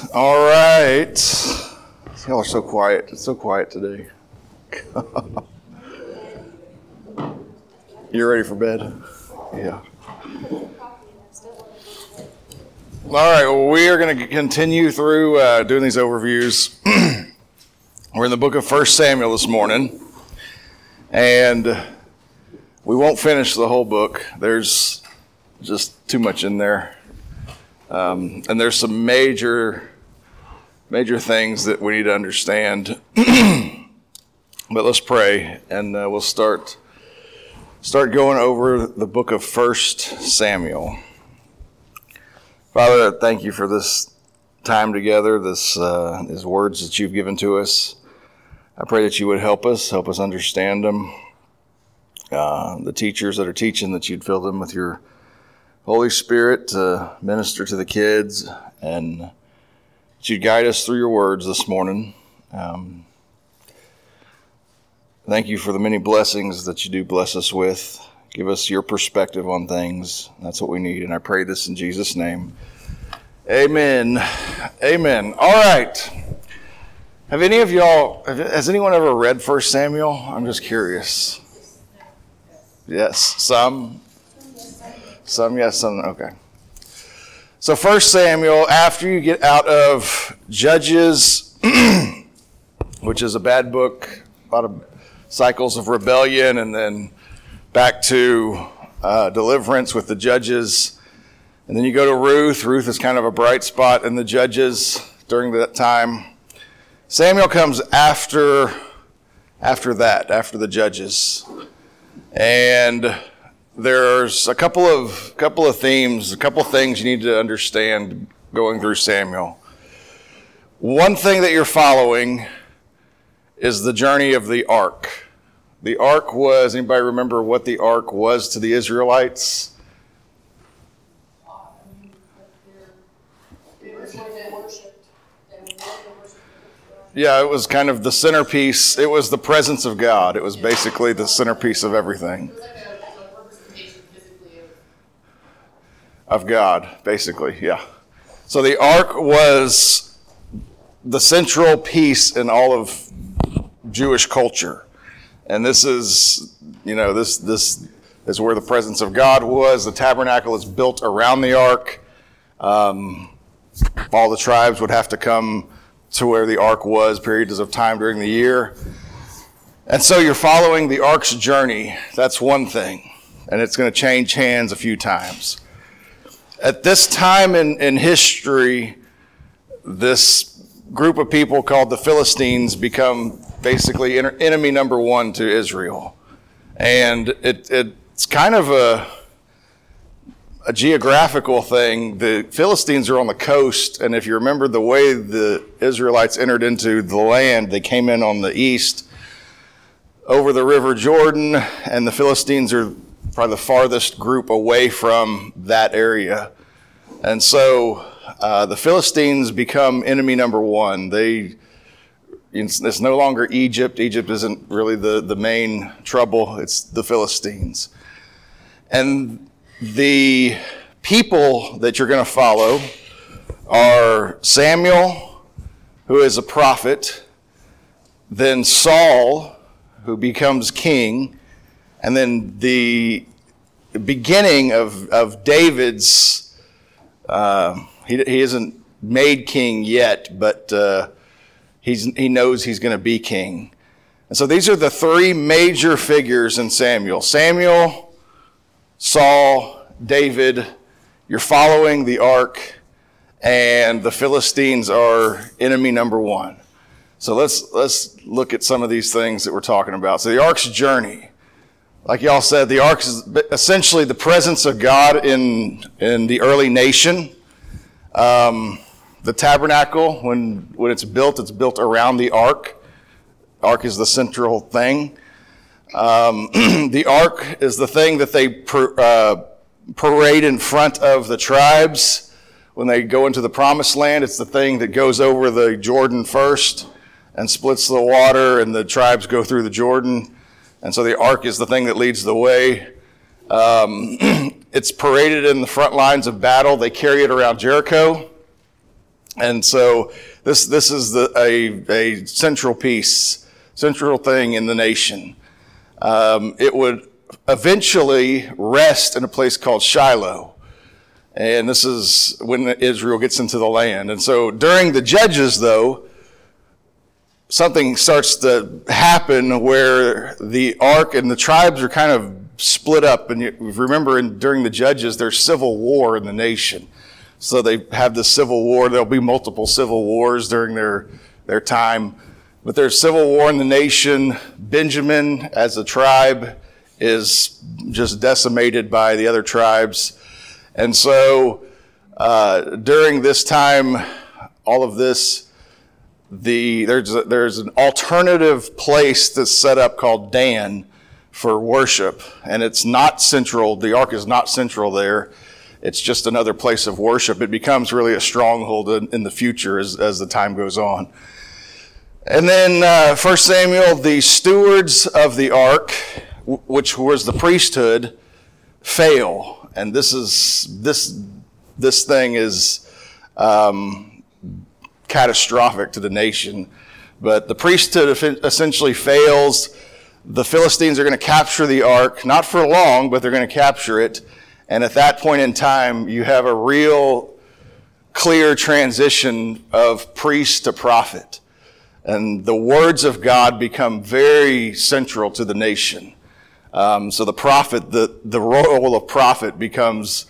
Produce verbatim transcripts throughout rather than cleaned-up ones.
All right. Y'all are so quiet. It's so quiet today. You ready for bed? Yeah. All right. Well, we are going to continue through uh, doing these overviews. We're in the book of First Samuel this morning, and we won't finish the whole book. There's just too much in there. Um, and there's some major, major things that we need to understand. But let's pray, and uh, we'll start start going over the book of First Samuel. Father, thank you for this time together, this uh, these words that you've given to us. I pray that you would help us, help us understand them. Uh, the teachers that are teaching, that you'd fill them with your Holy Spirit to minister to the kids, and that you'd guide us through your words this morning. Um, thank you for the many blessings that you do bless us with. Give us your perspective on things. That's what we need, and I pray this in Jesus' name. Amen. Amen. All right. Have any of y'all, has anyone ever read First Samuel? I'm just curious. Yes, some. Some, yes, some, okay. So First Samuel, after you get out of Judges, which is a bad book, a lot of cycles of rebellion, and then back to uh, deliverance with the Judges. And then you go to Ruth. Ruth is kind of a bright spot in the Judges during that time. Samuel comes after, after that, after the Judges. And there's a couple of couple of themes, a couple of things you need to understand going through Samuel. One thing that you're following is the journey of the ark. The ark was, anybody remember what the ark was to the Israelites? Yeah, it was kind of the centerpiece. It was the presence of God. It was basically the centerpiece of everything. Of God, basically, yeah. So the ark was the central piece in all of Jewish culture. And this is, you know, this this is where the presence of God was. The tabernacle is built around the ark. Um, all the tribes would have to come to where the ark was periods of time during the year. And so you're following the ark's journey. That's one thing. And it's going to change hands a few times. At this time in, in history, this group of people called the Philistines become basically enemy number one to Israel. And it, it's kind of a, a geographical thing. The Philistines are on the coast, and if you remember the way the Israelites entered into the land, they came in on the east over the River Jordan, and the Philistines are probably the farthest group away from that area. And so uh, the Philistines become enemy number one. They, it's, it's no longer Egypt. Egypt isn't really the, the main trouble. It's the Philistines. And the people that you're going to follow are Samuel, who is a prophet, then Saul, who becomes king, and then the beginning of, of David's, uh, he, he isn't made king yet, but uh, he's, he knows he's going to be king. And so these are the three major figures in Samuel. Samuel, Saul, David. You're following the ark, and the Philistines are enemy number one. So let's let's look at some of these things that we're talking about. So the ark's journey. Like y'all said, the ark is essentially the presence of God in in the early nation. Um, the tabernacle, when when it's built, it's built around the ark. Ark is the central thing. Um, the ark is the thing that they per, uh, parade in front of the tribes when they go into the promised land. It's the thing that goes over the Jordan first and splits the water, and the tribes go through the Jordan. And so the ark is the thing that leads the way. Um, it's paraded in the front lines of battle. They carry it around Jericho. And so this this is the a, a central piece, central thing in the nation. Um, it would eventually rest in a place called Shiloh. And this is when Israel gets into the land. And so during the Judges, though, something starts to happen where the ark and the tribes are kind of split up. And you remember in, during the Judges, there's civil war in the nation. So they have this civil war. There'll be multiple civil wars during their, their time. But there's civil war in the nation. Benjamin, as a tribe, is just decimated by the other tribes. And so uh, during this time, all of this, the there's a, there's an alternative place that's set up called Dan for worship. And it's not central. The ark is not central there. It's just another place of worship. It becomes really a stronghold in, in the future as, as the time goes on. And then uh, First Samuel, the stewards of the ark, w- which was the priesthood, fail. And this is this this thing is um, catastrophic to the nation. But the priesthood essentially fails. The Philistines are going to capture the ark, not for long, but they're going to capture it. And at that point in time, you have a real clear transition of priest to prophet. And the words of God become very central to the nation. Um, so the prophet, the, the role of prophet becomes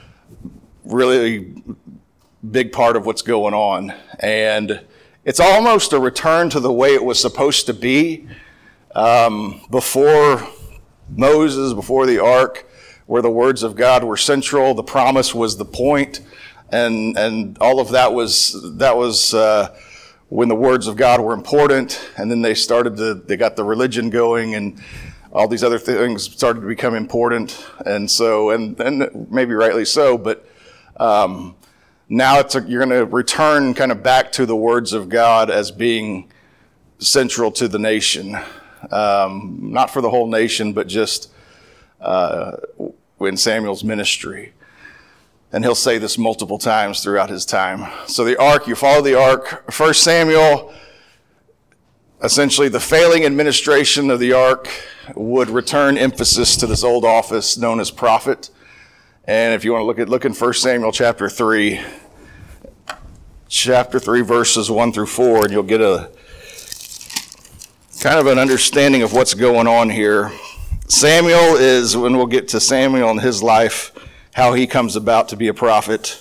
really big part of what's going on. And it's almost a return to the way it was supposed to be um, before Moses, before the ark, where the words of God were central, the promise was the point, and and all of that was that was uh, when the words of God were important. And then they started to they got the religion going, and all these other things started to become important. And so and and maybe rightly so, but um, now it's a, you're going to return kind of back to the words of God as being central to the nation, um, not for the whole nation, but just. Uh, in Samuel's ministry. And he'll say this multiple times throughout his time. So the ark, you follow the ark. First Samuel, essentially the failing administration of the ark would return emphasis to this old office known as prophet. And if you want to look at, look in First Samuel chapter three, chapter three, verses one through four, and you'll get a kind of an understanding of what's going on here. Samuel is, when we'll get to Samuel and his life, how he comes about to be a prophet.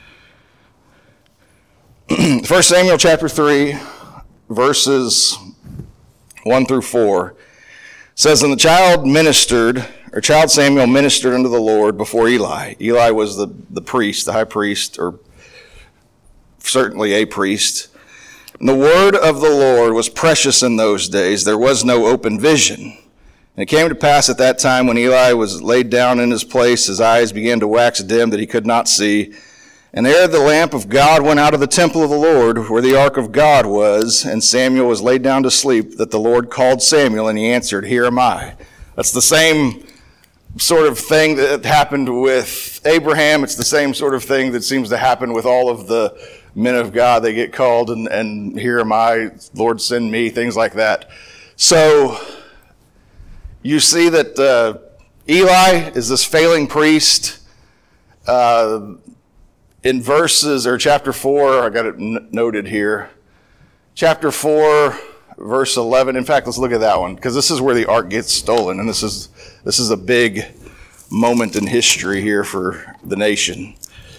First Samuel chapter three, verses one through four, says, And the child ministered, or child Samuel ministered unto the Lord before Eli. Eli was the, the priest, the high priest, or certainly a priest. And the word of the Lord was precious in those days. There was no open vision. And it came to pass at that time when Eli was laid down in his place, his eyes began to wax dim that he could not see. And ere the lamp of God went out of the temple of the Lord, where the ark of God was, and Samuel was laid down to sleep, that the Lord called Samuel, and he answered, Here am I. That's the same sort of thing that happened with Abraham. It's the same sort of thing that seems to happen with all of the men of God. They get called, and, and here am I, Lord, send me, things like that. So you see that uh, Eli is this failing priest. Uh, in verses, or chapter four, I got it n- noted here. Chapter four, verse eleven. In fact, let's look at that one, because this is where the ark gets stolen, and this is this is a big moment in history here for the nation.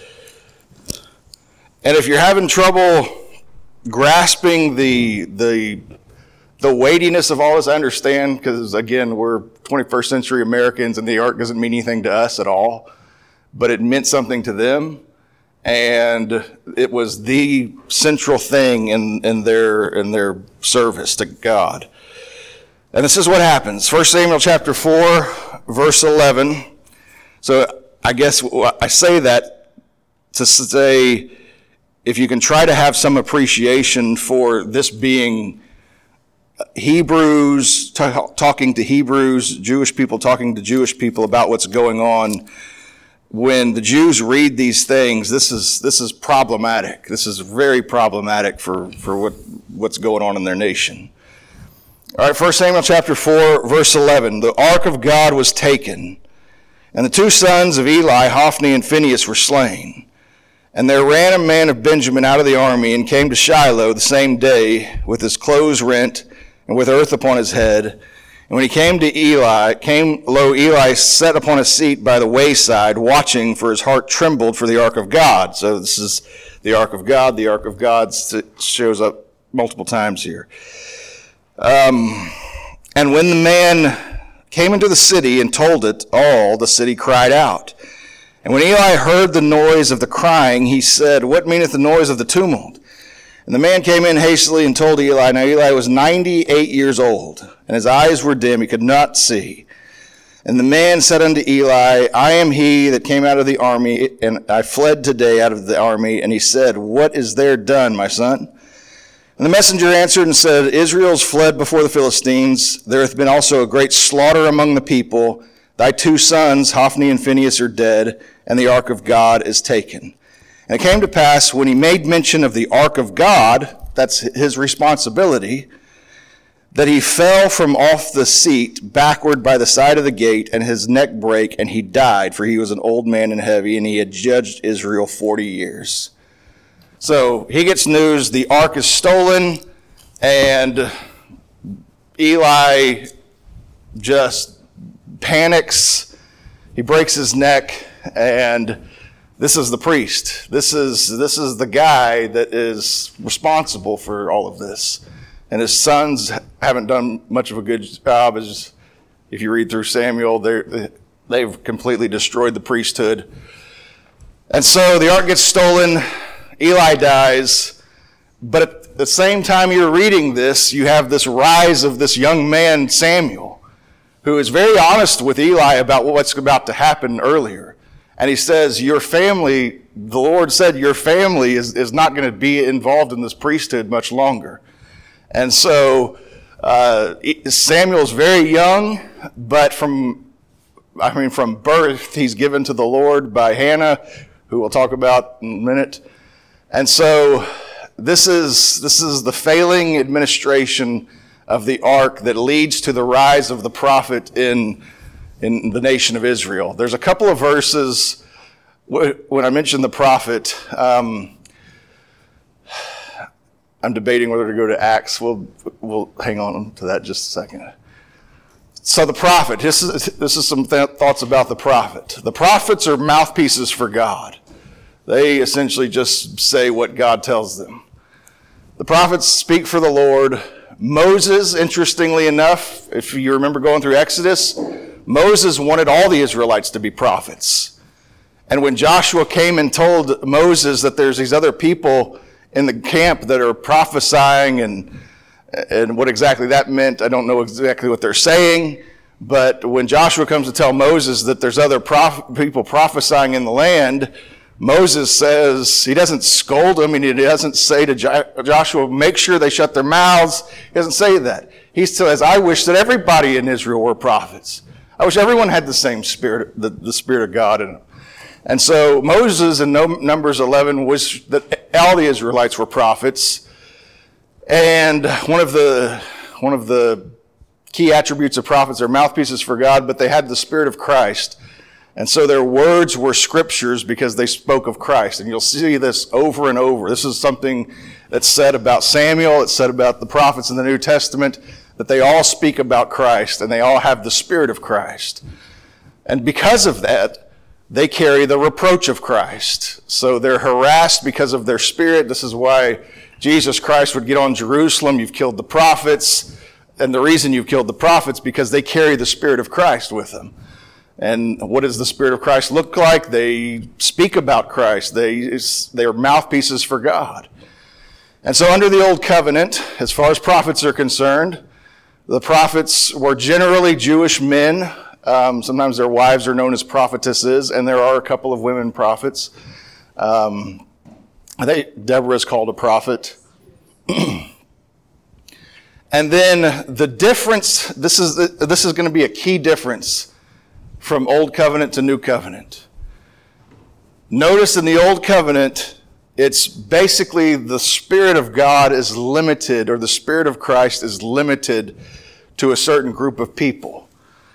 And if you're having trouble grasping the the The weightiness of all this, I understand, because again, we're twenty-first century Americans and the ark doesn't mean anything to us at all, but it meant something to them, and it was the central thing in, in their in their service to God. And this is what happens. First Samuel chapter four, verse eleven. So I guess I say that to say, if you can try to have some appreciation for this being Hebrews t- talking to Hebrews, Jewish people talking to Jewish people about what's going on when the Jews read these things, this is this is problematic. This is very problematic for, for what, what's going on in their nation. All right, First Samuel chapter four, verse eleven. The ark of God was taken, and the two sons of Eli, Hophni and Phinehas, were slain. And there ran a man of Benjamin out of the army and came to Shiloh the same day with his clothes rent and with earth upon his head. And when he came to Eli, came lo, Eli sat upon a seat by the wayside, watching, for his heart trembled for the ark of God. So this is the ark of God. The ark of God shows up multiple times here. Um, and when the man came into the city and told it all, the city cried out. And when Eli heard the noise of the crying, he said, "What meaneth the noise of the tumult?" And the man came in hastily and told Eli. Now Eli was ninety-eight years old, and his eyes were dim, he could not see. And the man said unto Eli, "I am he that came out of the army, and I fled today out of the army." And he said, "What is there done, my son?" And the messenger answered and said, "Israel's fled before the Philistines. There hath been also a great slaughter among the people. Thy two sons, Hophni and Phinehas, are dead, and the ark of God is taken." And it came to pass, when he made mention of the ark of God, that's his responsibility, that he fell from off the seat backward by the side of the gate, and his neck brake, and he died, for he was an old man and heavy, and he had judged Israel forty years. So he gets news, the ark is stolen, and Eli just panics. He breaks his neck, and this is the priest. This is this is the guy that is responsible for all of this. And his sons haven't done much of a good job. As if you read through Samuel, they they've completely destroyed the priesthood. And so the ark gets stolen. Eli dies. But at the same time you're reading this, you have this rise of this young man, Samuel, who is very honest with Eli about what's about to happen earlier. And he says, your family, the Lord said, your family is, is not going to be involved in this priesthood much longer. And so uh, Samuel's very young, but from, I mean, from birth, he's given to the Lord by Hannah, who we'll talk about in a minute. And so this is this is the failing administration of the ark that leads to the rise of the prophet in in the nation of Israel. There's a couple of verses when I mentioned the prophet. Um, I'm debating whether to go to Acts. We'll we'll hang on to that just a second. So the prophet. This is this is some th- thoughts about the prophet. The prophets are mouthpieces for God. They essentially just say what God tells them. The prophets speak for the Lord. Moses, interestingly enough, if you remember going through Exodus, Moses wanted all the Israelites to be prophets. And when Joshua came and told Moses that there's these other people in the camp that are prophesying, and and what exactly that meant, I don't know exactly what they're saying. But when Joshua comes to tell Moses that there's other prof- people prophesying in the land, Moses says, he doesn't scold them, and he doesn't say to Jo- Joshua, make sure they shut their mouths. He doesn't say that. He says, I wish that everybody in Israel were prophets. I wish everyone had the same spirit, the, the Spirit of God in them. And so Moses in Numbers eleven wished that all the Israelites were prophets. And one of the one of the key attributes of prophets are mouthpieces for God, but they had the Spirit of Christ. And so their words were scriptures because they spoke of Christ. And you'll see this over and over. This is something that's said about Samuel. It's said about the prophets in the New Testament, that they all speak about Christ and they all have the Spirit of Christ. And because of that, they carry the reproach of Christ. So they're harassed because of their spirit. This is why Jesus Christ would get on Jerusalem. You've killed the prophets. And the reason you've killed the prophets, because they carry the Spirit of Christ with them. And what does the Spirit of Christ look like? They speak about Christ. They, they are mouthpieces for God. And so under the Old Covenant, as far as prophets are concerned, the prophets were generally Jewish men. Um, sometimes their wives are known as prophetesses, and there are a couple of women prophets. Um, I think Deborah is called a prophet. And then the difference, this is, this is going to be a key difference from Old Covenant to New Covenant. Notice in the Old Covenant, it's basically the Spirit of God is limited, or the Spirit of Christ is limited to a certain group of people.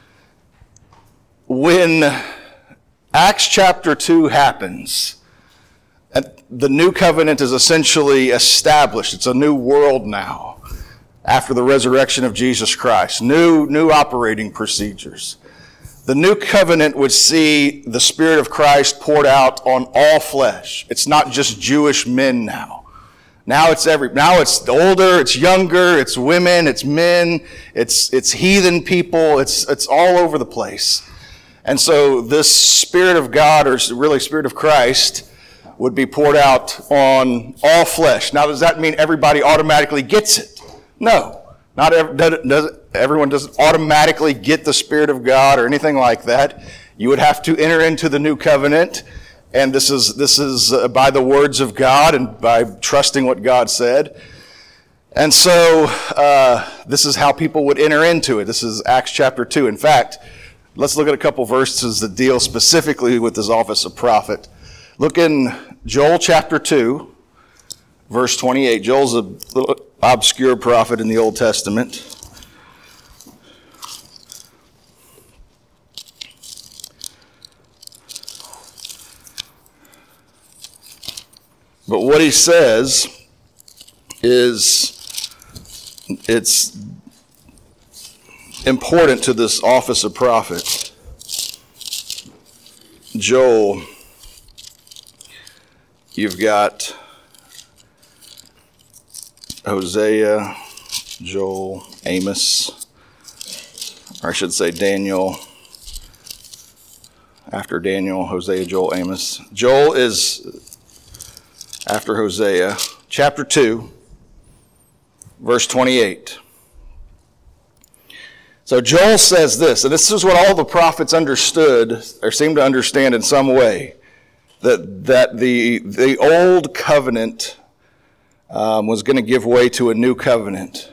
When Acts chapter two happens, the new covenant is essentially established. It's a new world now after the resurrection of Jesus Christ. New, new operating procedures. The new covenant would see the Spirit of Christ poured out on all flesh. It's not just Jewish men now. Now it's every, now it's older, it's younger, it's women, it's men, it's, it's heathen people, it's, it's all over the place. And so this Spirit of God, or really Spirit of Christ, would be poured out on all flesh. Now, does that mean everybody automatically gets it? No. Not every, does, everyone doesn't automatically get the Spirit of God or anything like that. You would have to enter into the new covenant, and this is this is uh, by the words of God and by trusting what God said. And so uh, this is how people would enter into it. This is Acts chapter two. In fact, let's look at a couple verses that deal specifically with this office of prophet. Look in Joel chapter two, verse twenty-eight. Joel's a little obscure prophet in the Old Testament. But what he says is, it's important to this office of prophet. Joel, you've got Hosea, Joel, Amos, or I should say Daniel. After Daniel, Hosea, Joel, Amos. Joel is after Hosea. Chapter two, verse twenty-eight. So Joel says this, and this is what all the prophets understood, or seemed to understand in some way, that, that the, the old covenant Um, was going to give way to a new covenant.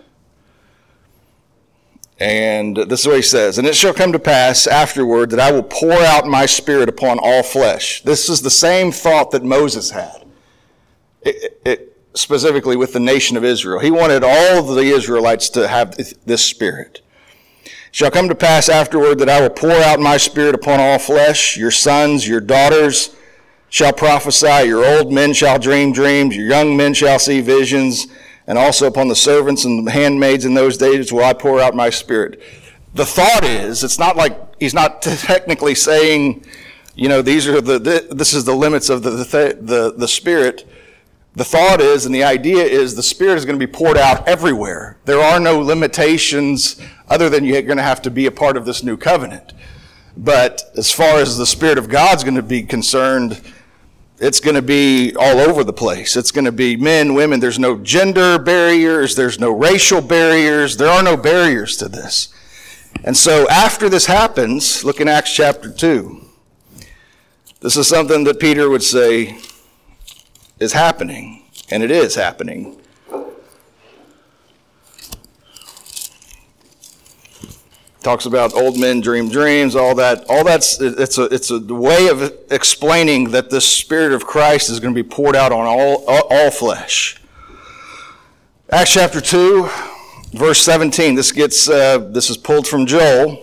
And this is what he says, and it shall come to pass afterward that I will pour out my Spirit upon all flesh. This is the same thought that Moses had, it, it, specifically with the nation of Israel. He wanted all of the Israelites to have this Spirit. It shall come to pass afterward that I will pour out my Spirit upon all flesh. Your sons, your daughters shall prophesy, your old men shall dream dreams, your young men shall see visions, and also upon the servants and the handmaids in those days will I pour out my Spirit. The thought is, it's not like he's not technically saying, you know, these are the, this is the limits of the, the, the, the Spirit. The thought is, and the idea is, the Spirit is going to be poured out everywhere. There are no limitations other than you're going to have to be a part of this new covenant. But as far as the Spirit of God's going to be concerned, it's going to be all over the place. It's going to be men, women. There's no gender barriers. There's no racial barriers. There are no barriers to this. And so after this happens, look in Acts chapter two. This is something that Peter would say is happening, and it is happening. Talks about old men dream dreams, all that. All that's it's a it's a way of explaining that the Spirit of Christ is going to be poured out on all all, all flesh. Acts chapter two, verse seventeen. This gets uh, this is pulled from Joel.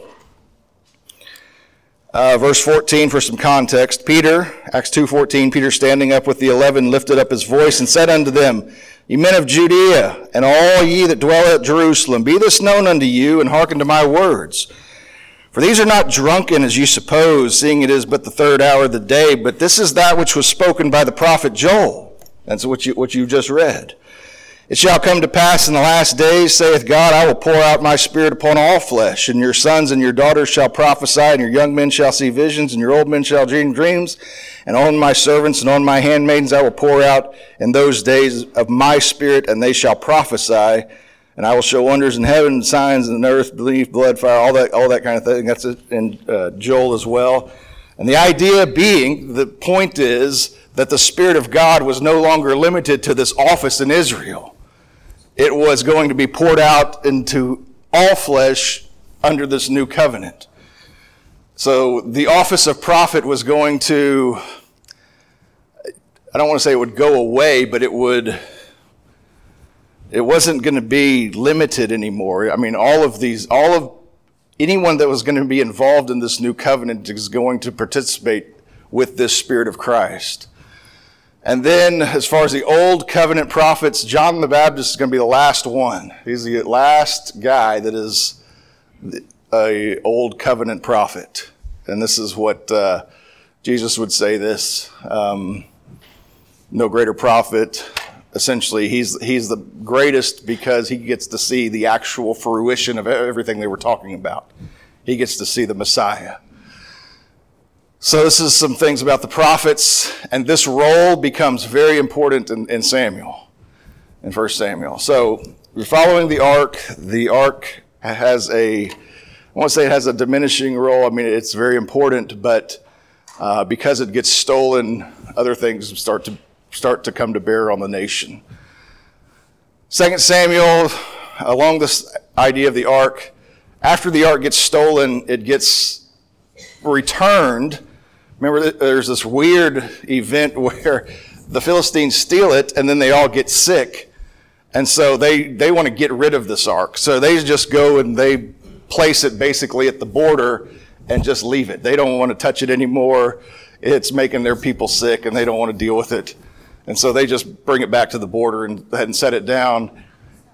Uh, verse fourteen for some context. Peter, Acts two fourteen. Peter, standing up with the eleven, lifted up his voice and said unto them, Ye men of Judea, and all ye that dwell at Jerusalem, be this known unto you, and hearken to my words. For these are not drunken, as ye suppose, seeing it is but the third hour of the day, but this is that which was spoken by the prophet Joel. That's what you what you just read. It shall come to pass in the last days, saith God, I will pour out my Spirit upon all flesh, and your sons and your daughters shall prophesy, and your young men shall see visions, and your old men shall dream dreams. And on my servants and on my handmaidens I will pour out in those days of my Spirit, and they shall prophesy. And I will show wonders in heaven, signs in the earth, beneath blood, fire, all that, all that kind of thing. That's it in uh, Joel as well. And the idea being, the point is that the Spirit of God was no longer limited to this office in Israel. It was going to be poured out into all flesh under this new covenant. So the office of prophet was going to I don't want to say it would go away, but it would, it wasn't going to be limited anymore. I mean, all of these, all of, anyone that was going to be involved in this new covenant is going to participate with this Spirit of Christ. And then, as far as the old covenant prophets, John the Baptist is going to be the last one. He's the last guy that is a old covenant prophet. And this is what uh, Jesus would say this. Um, no greater prophet. Essentially, he's he's the greatest because he gets to see the actual fruition of everything they were talking about. He gets to see the Messiah. So this is some things about the prophets, and this role becomes very important in, in Samuel, in First Samuel. So we're following the ark. The ark has a, I won't say it has a diminishing role. I mean, it's very important, but uh, because it gets stolen, other things start to start to come to bear on the nation. Second Samuel, along this idea of the ark, after the ark gets stolen, it gets returned. Remember, there's this weird event where the Philistines steal it and then they all get sick. And so they, they want to get rid of this ark. So they just go and they place it basically at the border and just leave it. They don't want to touch it anymore. It's making their people sick and they don't want to deal with it. And so they just bring it back to the border and, and set it down.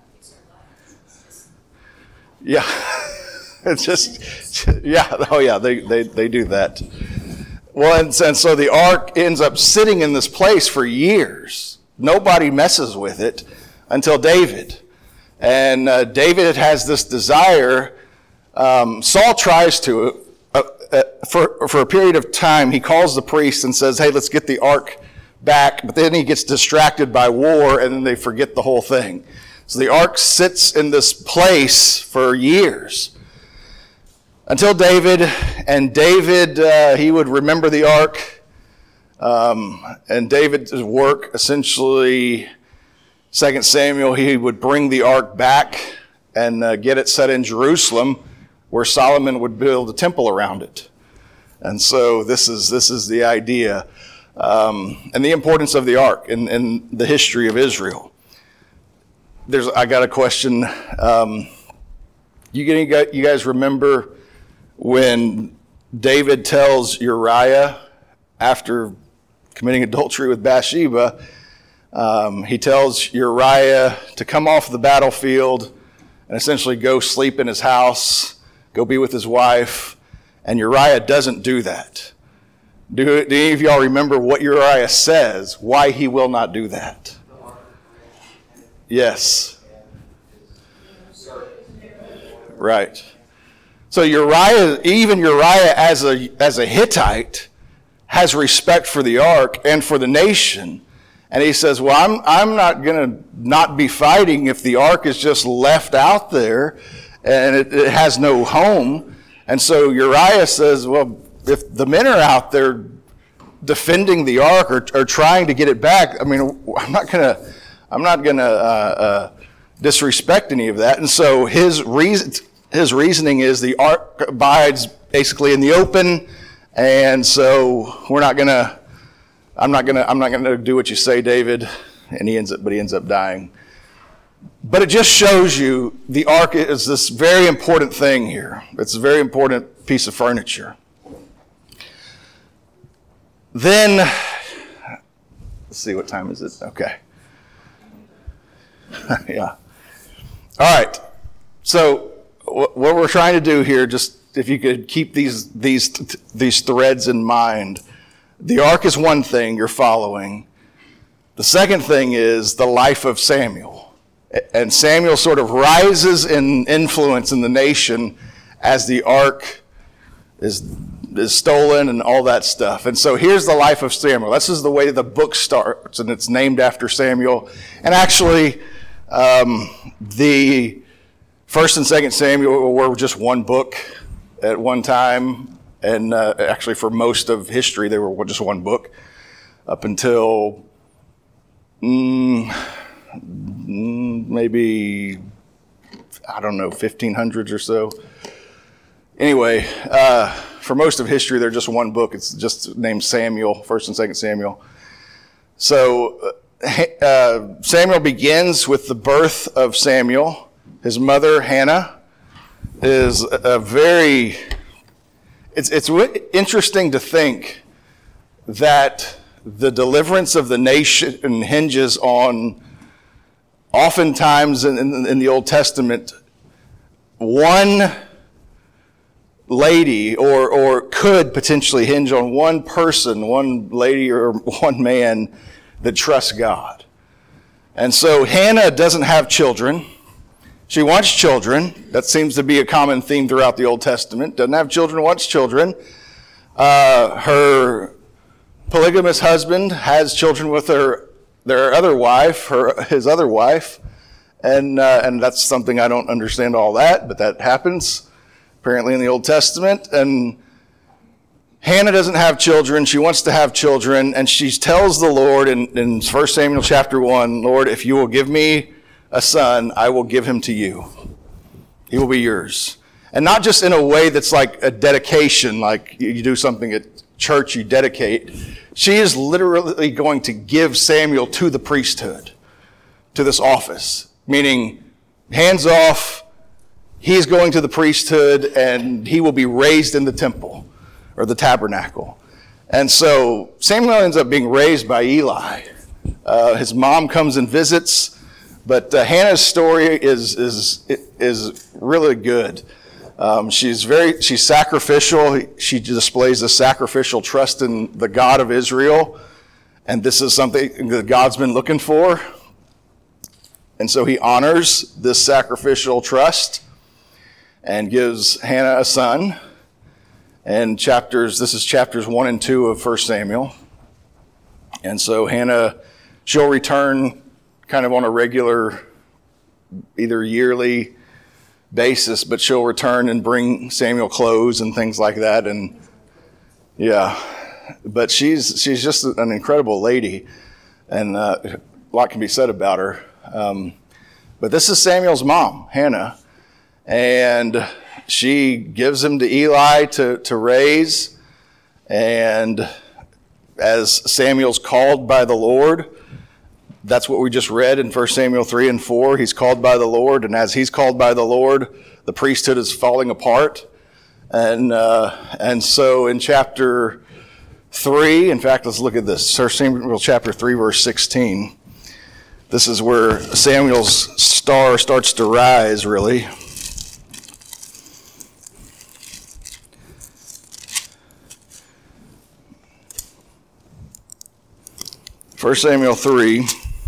Yeah. It's just, yeah. Oh yeah, they, they, they do that. Well, and, and so the ark ends up sitting in this place for years. Nobody messes with it until David. And uh, David has this desire. Um, Saul tries to, uh, uh, for, for a period of time, he calls the priest and says, hey, let's get the ark back. But then he gets distracted by war, and then they forget the whole thing. So the ark sits in this place for years. Until David, and David, uh, he would remember the ark. Um, and David's work, essentially, Second Samuel, he would bring the ark back and uh, get it set in Jerusalem, where Solomon would build a temple around it. And so this is this is the idea, um, and the importance of the ark in, in the history of Israel. There's, I got a question. Um, you, you guys remember when David tells Uriah, after committing adultery with Bathsheba, um, he tells Uriah to come off the battlefield and essentially go sleep in his house, go be with his wife, and Uriah doesn't do that. Do, do any of y'all remember what Uriah says, why he will not do that? Yes. Right. So Uriah, even Uriah as a as a Hittite, has respect for the ark and for the nation. And he says, well, I'm I'm not going to not be fighting if the ark is just left out there and it, it has no home. And so Uriah says, well, if the men are out there defending the ark or, or trying to get it back, I mean, I'm not going to I'm not going to uh, uh, disrespect any of that. And so his reason. His reasoning is the ark abides basically in the open, and so we're not gonna. I'm not gonna. I'm not gonna do what you say, David. And he ends up, but he ends up dying. But it just shows you the ark is this very important thing here. It's a very important piece of furniture. Then, let's see, what time is it? Okay. Yeah. All right. So. What we're trying to do here, just if you could keep these these these threads in mind, the ark is one thing you're following. The second thing is the life of Samuel. And Samuel sort of rises in influence in the nation as the ark is is stolen and all that stuff. And so here's the life of Samuel. This is the way the book starts, and it's named after Samuel. And actually, um, the First and Second Samuel were just one book at one time, and uh, actually for most of history they were just one book up until mm, maybe, I don't know, fifteen hundreds or so. Anyway, uh, for most of history they're just one book. It's just named Samuel, First and Second Samuel. So uh, Samuel begins with the birth of Samuel. His mother, Hannah, is a very, it's, it's interesting to think that the deliverance of the nation hinges on, oftentimes in, in, in the Old Testament, one lady, or or could potentially hinge on one person, one lady or one man that trusts God. And so Hannah doesn't have children. She wants children. That seems to be a common theme throughout the Old Testament. Doesn't have children, wants children. Uh, her polygamous husband has children with her, their other wife, her his other wife, and uh, and that's something I don't understand all that, but that happens apparently in the Old Testament. And Hannah doesn't have children. She wants to have children, and she tells the Lord in, in First Samuel chapter one, Lord, if you will give me a son, I will give him to you. He will be yours. And not just in a way that's like a dedication, like you do something at church, you dedicate. She is literally going to give Samuel to the priesthood, to this office, meaning hands off, he's going to the priesthood and he will be raised in the temple or the tabernacle. And so Samuel ends up being raised by Eli. Uh, his mom comes and visits. But uh, Hannah's story is is is really good. Um, she's very she's sacrificial. She displays a sacrificial trust in the God of Israel, and this is something that God's been looking for. And so He honors this sacrificial trust and gives Hannah a son. And chapters this is chapters one and two of First Samuel. And so Hannah, she'll return kind of on a regular, either yearly basis, but she'll return and bring Samuel clothes and things like that. And yeah, but she's she's just an incredible lady, and uh, a lot can be said about her. Um, but this is Samuel's mom, Hannah, and she gives him to Eli to, to raise. And as Samuel's called by the Lord, that's what we just read in First Samuel three and four. He's called by the Lord, and as he's called by the Lord, the priesthood is falling apart. And uh, and so in chapter three, in fact, let's look at this. First Samuel chapter three, verse sixteen. This is where Samuel's star starts to rise, really. First Samuel three,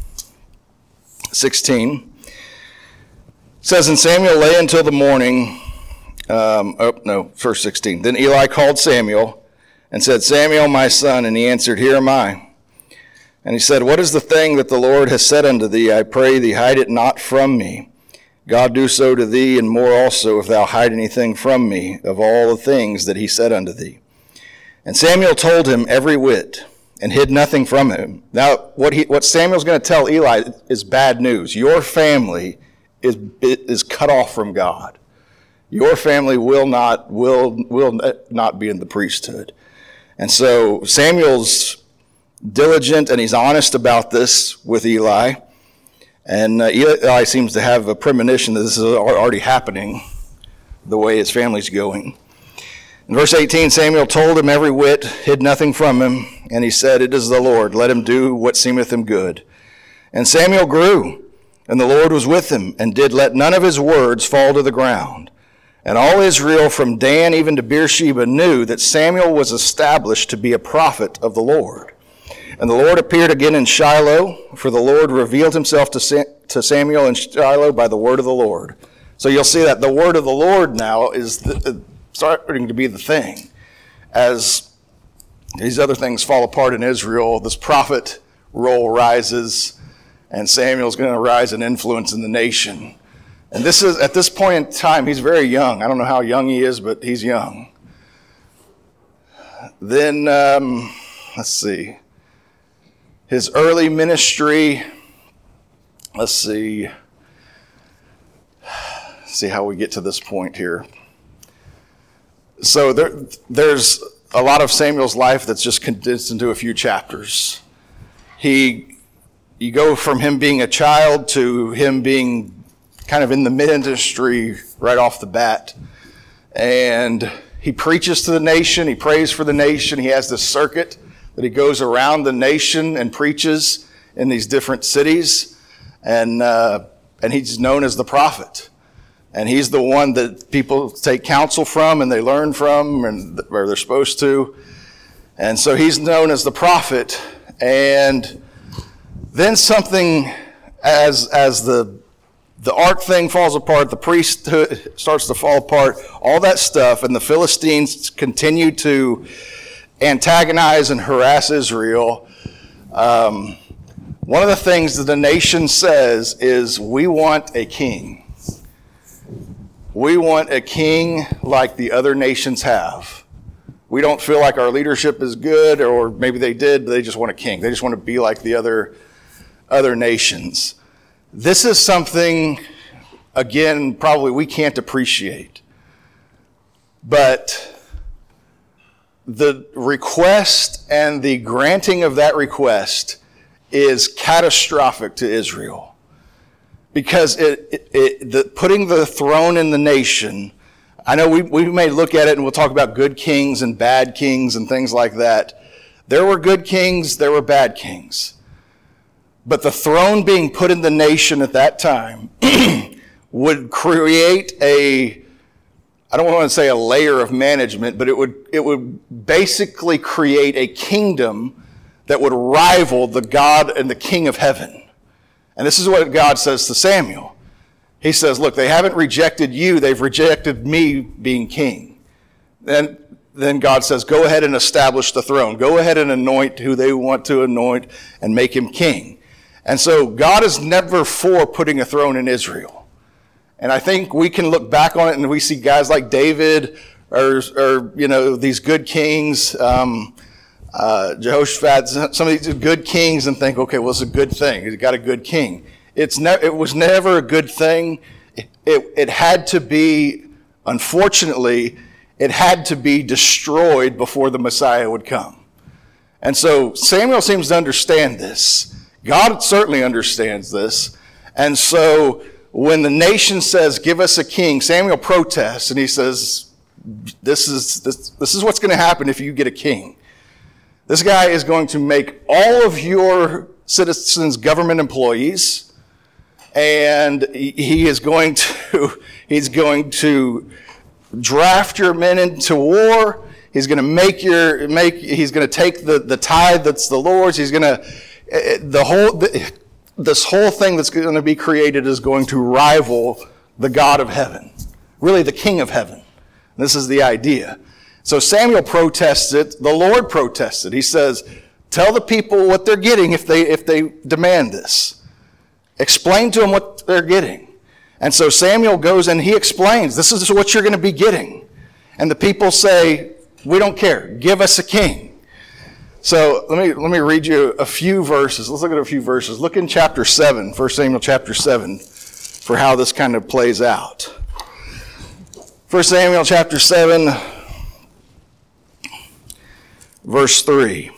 sixteen. It says, and Samuel lay until the morning. Um, oh, no, verse sixteen. Then Eli called Samuel and said, Samuel, my son. And he answered, Here am I. And he said, What is the thing that the Lord has said unto thee? I pray thee, hide it not from me. God do so to thee, and more also, if thou hide anything from me of all the things that he said unto thee. And Samuel told him every whit, and hid nothing from him. Now, what he, what Samuel's going to tell Eli is bad news. Your family is is cut off from God. Your family will not will will not be in the priesthood. And so Samuel's diligent and he's honest about this with Eli. And uh, Eli seems to have a premonition that this is already happening, the way his family's going. In verse eighteen, Samuel told him every whit, hid nothing from him, and he said, It is the Lord, let him do what seemeth him good. And Samuel grew, and the Lord was with him, and did let none of his words fall to the ground. And all Israel from Dan even to Beersheba knew that Samuel was established to be a prophet of the Lord. And the Lord appeared again in Shiloh, for the Lord revealed himself to Samuel in Shiloh by the word of the Lord. So you'll see that the word of the Lord now is the, starting to be the thing. As these other things fall apart in Israel, this prophet role rises, and Samuel's going to rise in influence in the nation. And this is, at this point in time, he's very young. I don't know how young he is, but he's young. Then, um, let's see. His early ministry, let's see. See how we get to this point here. So there, there's a lot of Samuel's life that's just condensed into a few chapters. He, you go from him being a child to him being kind of in the ministry right off the bat. And he preaches to the nation. He prays for the nation. He has this circuit that he goes around the nation and preaches in these different cities. And, uh, and he's known as the prophet. And he's the one that people take counsel from and they learn from, and where they're supposed to. And so he's known as the prophet. And then something, as as the the ark thing falls apart, the priesthood starts to fall apart, all that stuff, and the Philistines continue to antagonize and harass Israel. Um, one of the things that the nation says is, we want a king. We want a king like the other nations have. We don't feel like our leadership is good, or maybe they did, but they just want a king. They just want to be like the other, other nations. This is something, again, probably we can't appreciate. But the request and the granting of that request is catastrophic to Israel. Because it, it, it the, putting the throne in the nation, I know we, we may look at it and we'll talk about good kings and bad kings and things like that. There were good kings, there were bad kings. But the throne being put in the nation at that time would create a, I don't want to say a layer of management, but it would it would basically create a kingdom that would rival the God and the King of heaven. And this is what God says to Samuel. He says, look, they haven't rejected you, they've rejected me being king. Then, then God says, go ahead and establish the throne. Go ahead and anoint who they want to anoint and make him king. And so God is never for putting a throne in Israel. And I think we can look back on it and we see guys like David or, or you know, these good kings, um, Uh, Jehoshaphat, some of these good kings, and think, okay, well, it's a good thing. He's got a good king. It's ne- it was never a good thing. It, it, it had to be, unfortunately, it had to be destroyed before the Messiah would come. And so Samuel seems to understand this. God certainly understands this. And so when the nation says, give us a king, Samuel protests, and he says, this is, this, this is what's going to happen if you get a king. This guy is going to make all of your citizens government employees, and he is going to, he's going to draft your men into war. He's going to make your, make, he's going to take the, the tithe that's the Lord's. He's going to, the whole, the, this whole thing that's going to be created is going to rival the God of heaven, really the King of heaven. This is the idea. So Samuel protests it. The Lord protests it. He says, tell the people what they're getting if they if they demand this. Explain to them what they're getting. And so Samuel goes and he explains, this is what you're going to be getting. And the people say, we don't care. Give us a king. So let me let me read you a few verses. Let's look at a few verses. Look in chapter seven, First Samuel chapter seven, for how this kind of plays out. First Samuel chapter seven, verse three.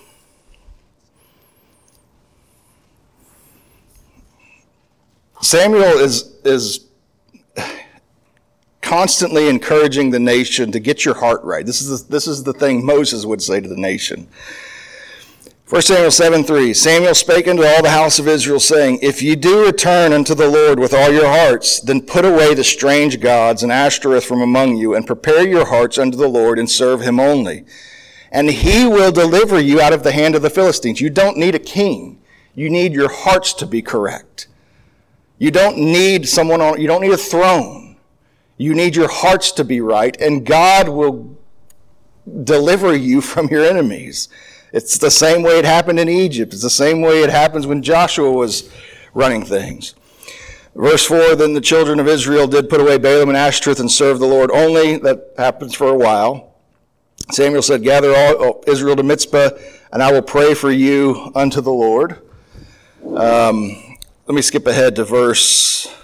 Samuel is, is constantly encouraging the nation to get your heart right. This is the, this is the thing Moses would say to the nation. First Samuel seven three. Samuel spake unto all the house of Israel, saying, if ye do return unto the Lord with all your hearts, then put away the strange gods and Ashtoreth from among you, and prepare your hearts unto the Lord, and serve him only. And he will deliver you out of the hand of the Philistines. You don't need a king. You need your hearts to be correct. You don't need someone on, you don't need a throne. You need your hearts to be right, and God will deliver you from your enemies. It's the same way it happened in Egypt. It's the same way it happens when Joshua was running things. Verse four, then the children of Israel did put away Balaam and Ashtoreth and serve the Lord only. That happens for a while. Samuel said, gather all Israel to Mizpah, and I will pray for you unto the Lord. Um, let me skip ahead to verse,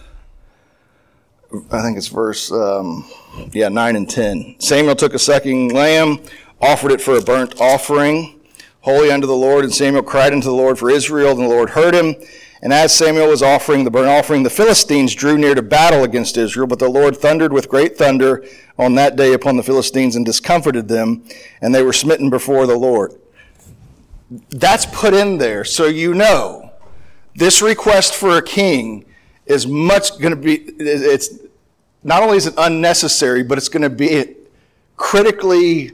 I think it's verse, um, yeah, nine and ten. Samuel took a sucking lamb, offered it for a burnt offering, holy unto the Lord. And Samuel cried unto the Lord for Israel, and the Lord heard him. And as Samuel was offering the burnt offering, the Philistines drew near to battle against Israel, but the Lord thundered with great thunder on that day upon the Philistines and discomfited them, and they were smitten before the Lord. That's put in there so you know this request for a king is much going to be, it's not only is it unnecessary, but it's going to be critically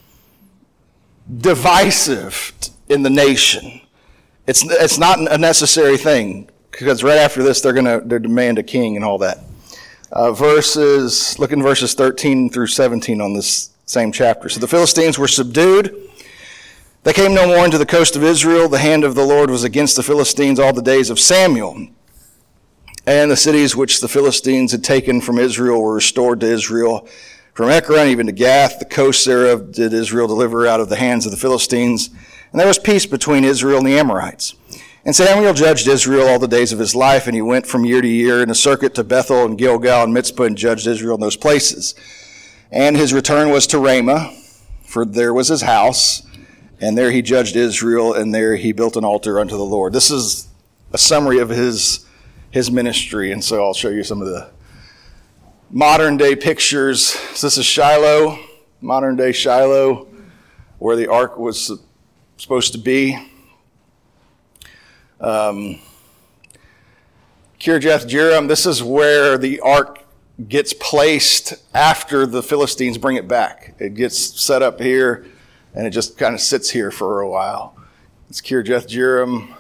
divisive in the nation. It's it's not a necessary thing, because right after this they're going to they demand a king and all that. Uh, verses, look in verses thirteen through seventeen on this same chapter. So the Philistines were subdued. They came no more into the coast of Israel. The hand of the Lord was against the Philistines all the days of Samuel. And the cities which the Philistines had taken from Israel were restored to Israel. From Ekron even to Gath, the coasts thereof did Israel deliver out of the hands of the Philistines. And there was peace between Israel and the Amorites. And Samuel judged Israel all the days of his life, and he went from year to year in a circuit to Bethel and Gilgal and Mizpah and judged Israel in those places. And his return was to Ramah, for there was his house, and there he judged Israel, and there he built an altar unto the Lord. This is a summary of his, his ministry, and so I'll show you some of the modern day pictures. So this is Shiloh, modern day Shiloh, where the ark was supposed to be. Um, Kirjath Jearim, this is where the ark gets placed after the Philistines bring it back. It gets set up here, and it just kind of sits here for a while. It's Kirjath Jearim.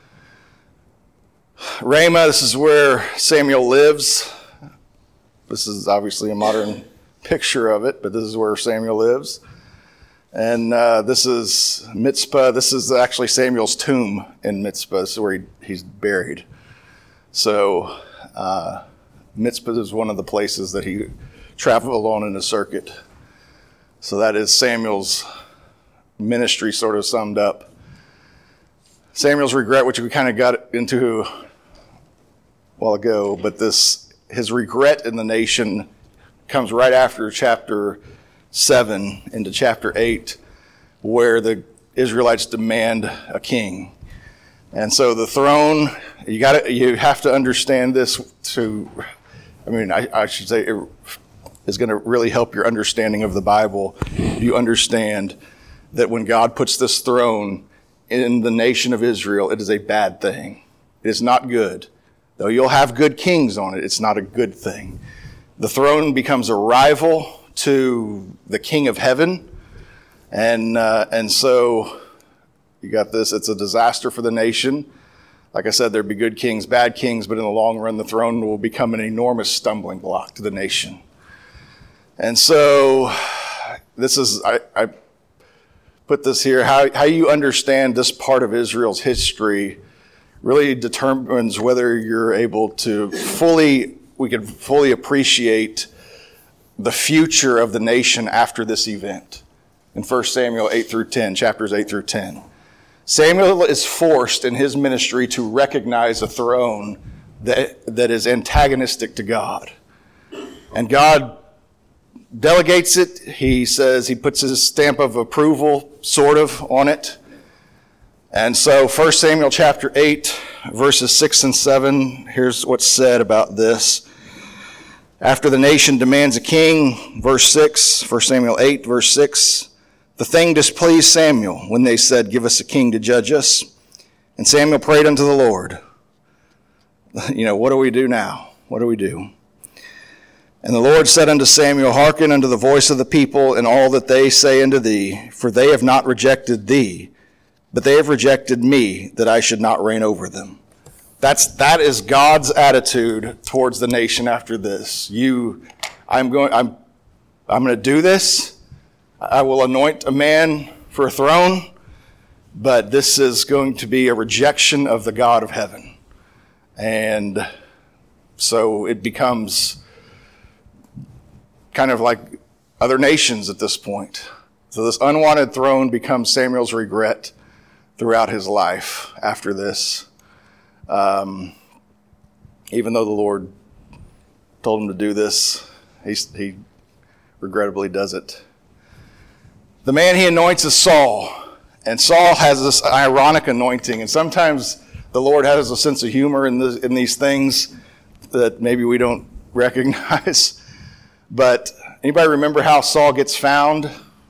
Ramah, this is where Samuel lives. This is obviously a modern picture of it, but this is where Samuel lives. And uh, this is Mizpah. This is actually Samuel's tomb in Mizpah. This is where he, he's buried. So uh, Mizpah is one of the places that he traveled on in a circuit. So that is Samuel's ministry sort of summed up. Samuel's regret, which we kind of got into a while ago, but this his regret in the nation comes right after chapter seven into chapter eight, where the Israelites demand a king. And so the throne, you got to, you have to understand this to, I mean, I, I should say it is going to really help your understanding of the Bible. You understand that when God puts this throne in the nation of Israel, it is a bad thing. It is not good. Though you'll have good kings on it, it's not a good thing. The throne becomes a rival to the King of Heaven. And uh, and so you got this, it's a disaster for the nation. Like I said, there'd be good kings, bad kings, but in the long run, the throne will become an enormous stumbling block to the nation. And so this is, I, I put this here, how, how you understand this part of Israel's history really determines whether you're able to fully, we can fully appreciate the future of the nation after this event. In First Samuel eight through ten, chapters eight through ten. Samuel is forced in his ministry to recognize a throne that, that is antagonistic to God. And God delegates it. He says, he puts his stamp of approval, sort of, on it. And so First Samuel chapter eight, verses six and seven, here's what's said about this. After the nation demands a king, verse six, First Samuel eight, verse six, the thing displeased Samuel when they said, give us a king to judge us. And Samuel prayed unto the Lord. You know, what do we do now? What do we do? And the Lord said unto Samuel, hearken unto the voice of the people and all that they say unto thee, for they have not rejected thee, but they have rejected me, that I should not reign over them. That's, that is God's attitude towards the nation after this. You, I'm going, I'm, I'm going to do this. I will anoint a man for a throne, but this is going to be a rejection of the God of heaven. And so it becomes kind of like other nations at this point. So this unwanted throne becomes Samuel's regret throughout his life after this. Um, even though the Lord told him to do this, he, he regrettably does it. The man he anoints is Saul, And Saul has this ironic anointing, and sometimes the Lord has a sense of humor in, this, in these things that maybe we don't recognize. But anybody remember how Saul gets found?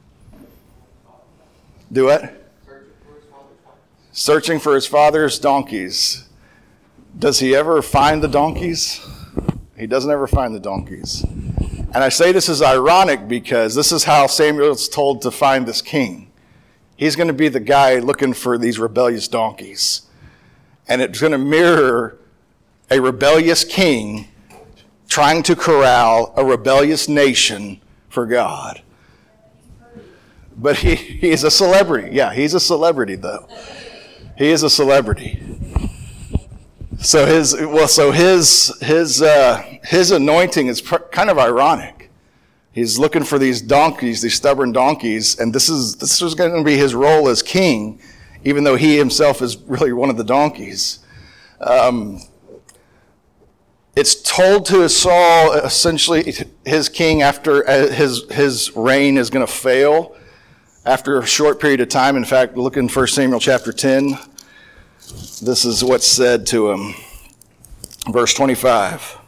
Do it? Searching for his father's donkeys. Does he ever find the donkeys? He doesn't ever find the donkeys. And I say this is ironic because this is how Samuel's told to find this king. He's going to be the guy looking for these rebellious donkeys. And it's going to mirror a rebellious king trying to corral a rebellious nation for God. But he, he's a celebrity. Yeah, he's a celebrity, though. He is a celebrity. So his well, so his his uh, his anointing is pr- kind of ironic. He's looking for these donkeys, these stubborn donkeys, and this is this is going to be his role as king, even though he himself is really one of the donkeys. Um, it's told to Saul, essentially, his king after uh, his his reign is going to fail after a short period of time. In fact, look in First Samuel chapter ten. This is what's said to him. Verse twenty-five.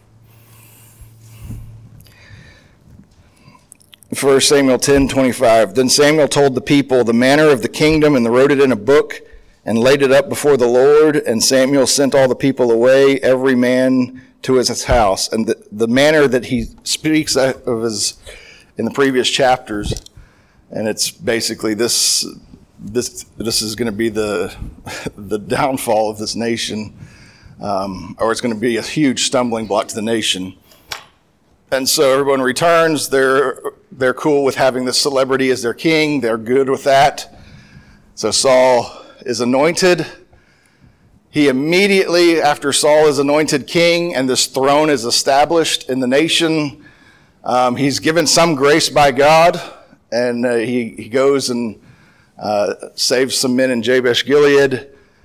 First Samuel ten twenty-five. Then Samuel told the people the manner of the kingdom, and they wrote it in a book and laid it up before the Lord. And Samuel sent all the people away, every man to his house. And the, the manner that he speaks of is in the previous chapters. And it's basically this, this, this is going to be the, the downfall of this nation, um, or it's going to be a huge stumbling block to the nation. And so everyone returns. They're, they're cool with having this celebrity as their king. They're good with that. So Saul is anointed. He immediately, after Saul is anointed king and this throne is established in the nation, um, he's given some grace by God. And uh, he, he goes and uh, saves some men in Jabesh Gilead.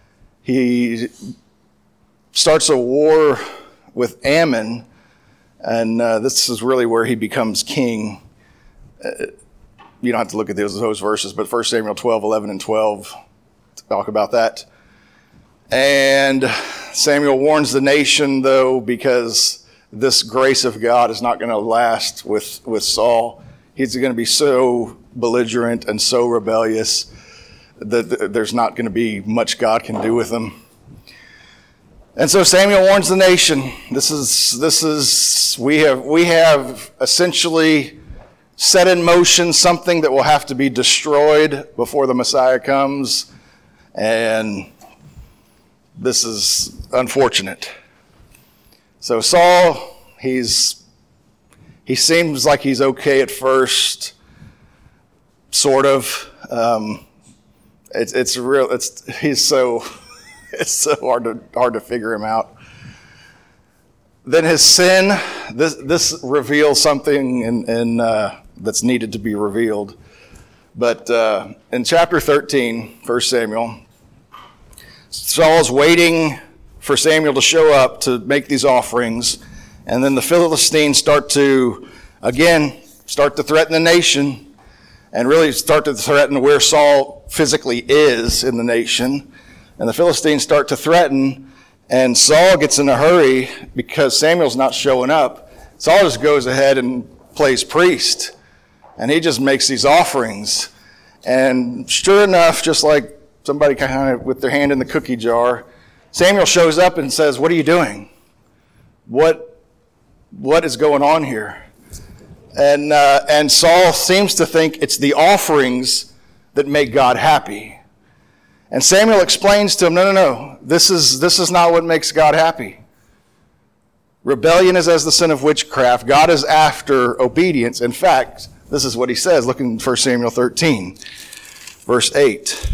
He starts a war with Ammon, and uh, this is really where he becomes king. Uh, you don't have to look at those, those verses, but First Samuel twelve, eleven, and twelve talk about that. And Samuel warns the nation, though, because this grace of God is not going to last with, with Saul. He's going to be so belligerent and so rebellious that there's not going to be much God can do with him. And so Samuel warns the nation. This is this is we have we have essentially set in motion something that will have to be destroyed before the Messiah comes, and this is unfortunate. So Saul, he's He seems like he's okay at first, sort of. Um, it's it's real. It's he's so it's so hard to hard to figure him out. Then his sin. This this reveals something in, in uh, that's needed to be revealed. But uh, in chapter thirteen, First Samuel, Saul's waiting for Samuel to show up to make these offerings. And then the Philistines start to, again, start to threaten the nation and really start to threaten where Saul physically is in the nation. And the Philistines start to threaten, and Saul gets in a hurry because Samuel's not showing up. Saul just goes ahead and plays priest, and he just makes these offerings. And sure enough, just like somebody kind of with their hand in the cookie jar, Samuel shows up and says, "What are you doing? What What is going on here?" And uh, and Saul seems to think it's the offerings that make God happy. And Samuel explains to him, no, no, no, this is this is not what makes God happy. Rebellion is as the sin of witchcraft. God is after obedience. In fact, this is what he says. Look in First Samuel thirteen, verse eight.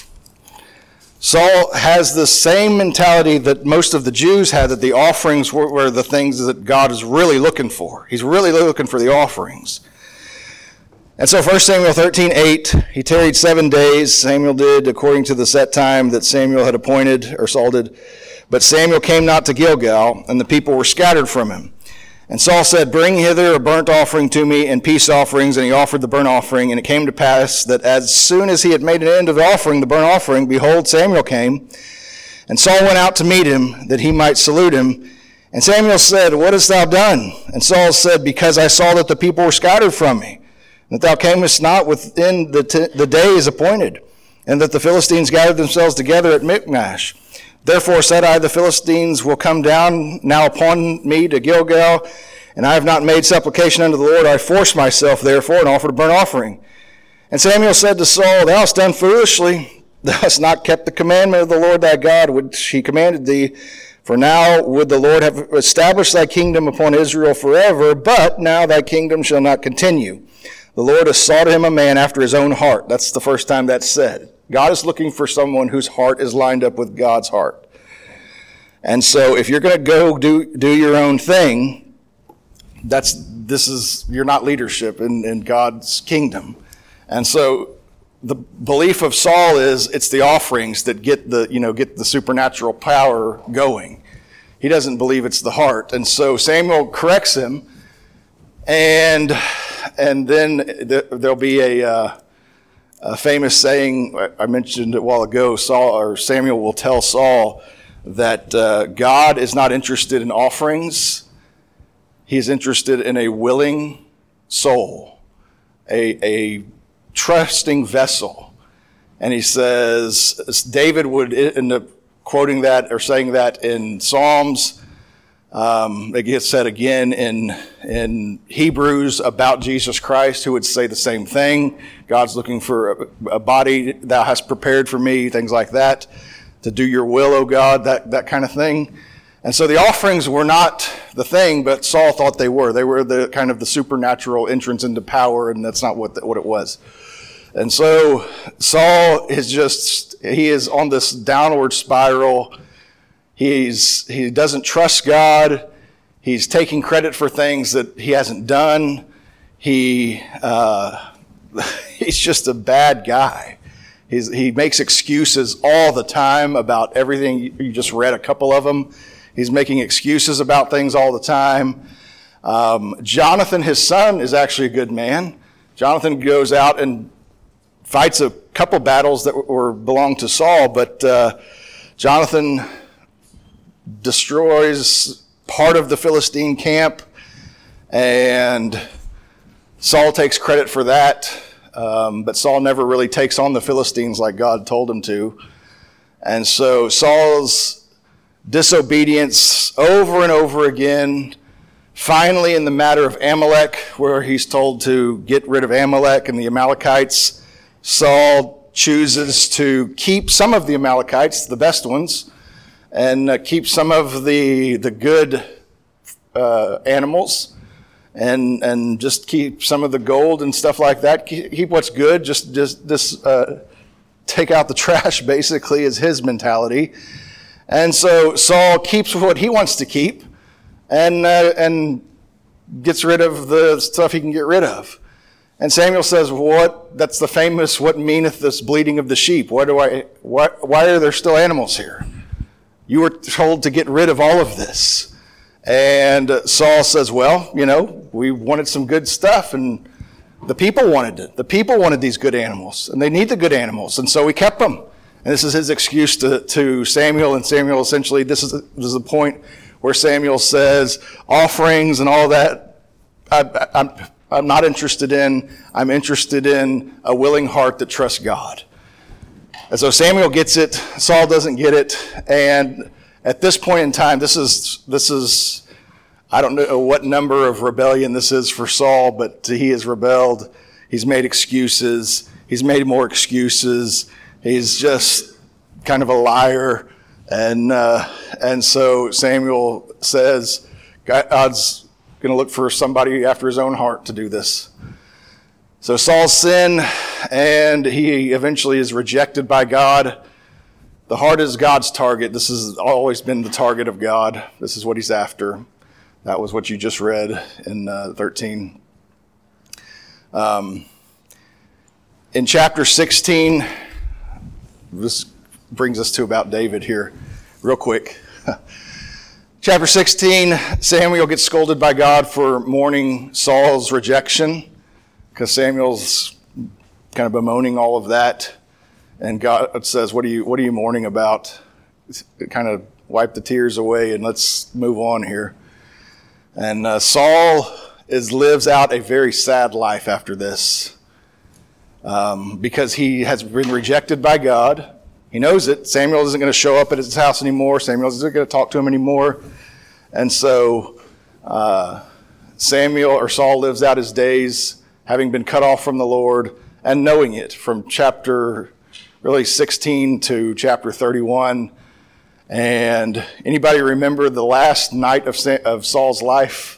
Saul has the same mentality that most of the Jews had, that the offerings were, were the things that God is really looking for. He's really looking for the offerings. And so First Samuel thirteen, eight, he tarried seven days, Samuel did, according to the set time that Samuel had appointed, or Saul did. But Samuel came not to Gilgal, and the people were scattered from him. And Saul said, bring hither a burnt offering to me and peace offerings. And he offered the burnt offering. And it came to pass that as soon as he had made an end of the offering, the burnt offering, behold, Samuel came. And Saul went out to meet him, that he might salute him. And Samuel said, what hast thou done? And Saul said, because I saw that the people were scattered from me, and that thou camest not within the, t- the days appointed, and that the Philistines gathered themselves together at Michmash. Therefore said I, the Philistines will come down now upon me to Gilgal, and I have not made supplication unto the Lord. I forced myself therefore and offered a burnt offering. And Samuel said to Saul, thou hast done foolishly. Thou hast not kept the commandment of the Lord thy God, which he commanded thee. For now would the Lord have established thy kingdom upon Israel forever, but now thy kingdom shall not continue. The Lord has sought him a man after his own heart. That's the first time that's said. God is looking for someone whose heart is lined up with God's heart. And so if you're going to go do, do your own thing, that's, this is, you're not leadership in, in God's kingdom. And so the belief of Saul is it's the offerings that get the, you know, get the supernatural power going. He doesn't believe it's the heart. And so Samuel corrects him, and, and then there'll be a, uh, A famous saying, I mentioned it a while ago, Saul or Samuel will tell Saul that uh, God is not interested in offerings. He is interested in a willing soul, a, a trusting vessel. And he says, David would end up quoting that or saying that in Psalms. Um, it gets said again in, in Hebrews about Jesus Christ, who would say the same thing. God's looking for a, a body thou hast prepared for me, things like that, to do your will, O God, that, that kind of thing. And so the offerings were not the thing, but Saul thought they were. They were the kind of the supernatural entrance into power, and that's not what the, what it was. And so Saul is just, he is on this downward spiral. He's, he doesn't trust God. He's taking credit for things that he hasn't done. He, uh, he's just a bad guy. He's, he makes excuses all the time about everything. You just read a couple of them. He's making excuses about things all the time. Um, Jonathan, his son, is actually a good man. Jonathan goes out and fights a couple battles that were belong to Saul, but uh, Jonathan destroys part of the Philistine camp, and Saul takes credit for that. Um, but Saul never really takes on the Philistines like God told him to. And so Saul's disobedience over and over again, finally in the matter of Amalek, where he's told to get rid of Amalek and the Amalekites, Saul chooses to keep some of the Amalekites, the best ones, and uh, keep some of the the good uh, animals, and and just keep some of the gold and stuff like that. Keep, keep what's good. Just just just uh, take out the trash. Basically, is his mentality. And so Saul keeps what he wants to keep, and uh, and gets rid of the stuff he can get rid of. And Samuel says, "What? That's the famous. What meaneth this bleating of the sheep? Why do I? Why, why are there still animals here? You were told to get rid of all of this." And Saul says, well, you know, we wanted some good stuff, and the people wanted it. The people wanted these good animals, and they need the good animals, and so we kept them. And this is his excuse to, to Samuel, and Samuel essentially, this is, this is the point where Samuel says, offerings and all that, I, I'm, I'm not interested in. I'm interested in a willing heart that trusts God. And so Samuel gets it, Saul doesn't get it, and at this point in time, this is, this is, I don't know what number of rebellion this is for Saul, but he has rebelled. He's made excuses. He's made more excuses. He's just kind of a liar. And, uh, and so Samuel says, God's going to look for somebody after his own heart to do this. So Saul's sin, and he eventually is rejected by God. The heart is God's target. This has always been the target of God. This is what he's after. That was what you just read in uh, thirteen. Um, in chapter sixteen, this brings us to about David here, real quick. Chapter sixteen, Samuel gets scolded by God for mourning Saul's rejection, because Samuel's kind of bemoaning all of that. And God says, what are you, what are you mourning about? Kind of wipe the tears away and let's move on here. And uh, Saul is lives out a very sad life after this, um, because he has been rejected by God. He knows it. Samuel isn't going to show up at his house anymore. Samuel isn't going to talk to him anymore. And so uh, Samuel or Saul lives out his days having been cut off from the Lord and knowing it from chapter really sixteen to chapter thirty-one. And anybody remember the last night of, Sa- of Saul's life?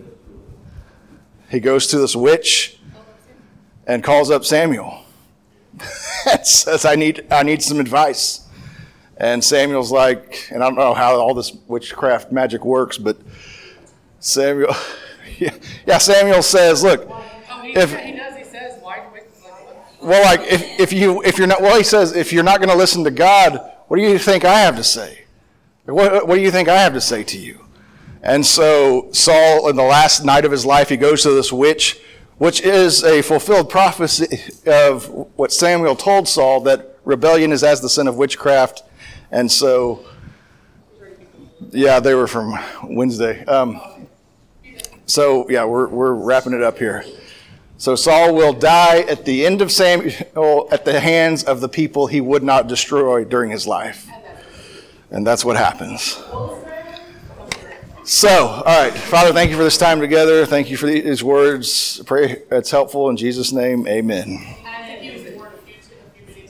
He goes to this witch and calls up Samuel. And says, I need, I need some advice. And Samuel's like, and I don't know how all this witchcraft magic works, but Samuel, yeah, yeah Samuel says, look, oh, he, if, he does, he says, why, like, well, like, if, if you, if you're not, well, he says, if you're not going to listen to God, what do you think I have to say? What, what do you think I have to say to you? And so Saul, in the last night of his life, he goes to this witch, which is a fulfilled prophecy of what Samuel told Saul, that rebellion is as the sin of witchcraft. And so, yeah, they were from Wednesday. Um, so, yeah, we're we're wrapping it up here. So Saul will die at the end of Samuel at the hands of the people he would not destroy during his life. And that's what happens. So, all right, Father, thank you for this time together. Thank you for these words. I pray it's helpful. In Jesus' name, amen.